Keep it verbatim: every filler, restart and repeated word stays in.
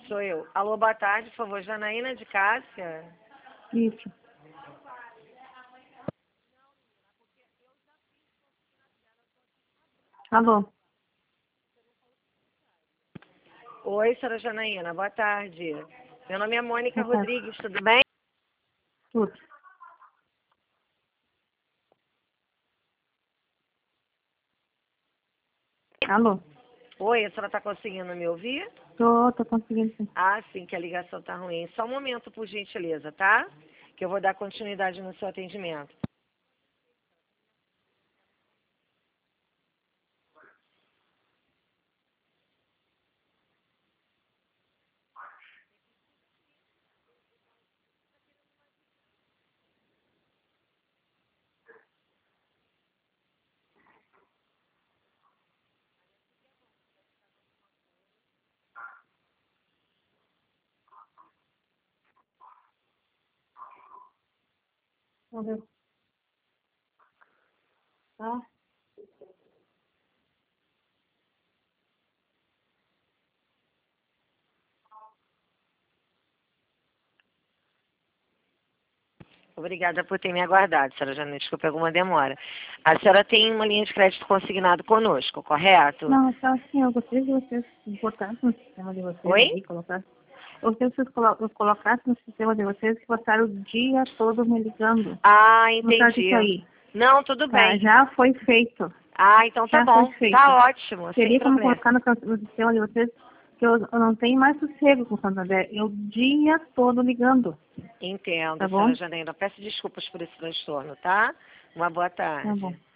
Sou eu. Alô, boa tarde, por favor. Janaína de Cássia? Isso. Alô? Oi, senhora Janaína, boa tarde. Meu nome é Mônica Boa tarde. Rodrigues, tudo bem? Tudo. Alô? Oi, a senhora está conseguindo me ouvir? Tô, tô conseguindo sim. Ah, sim, que a ligação tá ruim. Só um momento, por gentileza, tá? Que eu vou dar continuidade no seu atendimento. Vamos ver. Tá? Obrigada por ter me aguardado, senhora Janaína. Desculpe alguma demora. A senhora tem uma linha de crédito consignado conosco, correto? Não, só assim, eu gostaria que vocês botassem no sistema de vocês Oi? aí, colocassem. Eu gostaria que vocês colo colocassem no sistema de vocês que passaram o dia todo me ligando. Ah, Não tá isso entendi. aí. Não, tudo Tá, bem. já foi feito. Ah, então tá Já foi bom. feito. Tá ótimo, sem Teria como problema. colocar no, no sistema de vocês que eu, eu não tenho mais sossego com o Santander. Eu o dia todo ligando. Entendo, Tá bom? senhora Janaína. Peço desculpas por esse transtorno, tá? Uma boa Tá tarde. bom.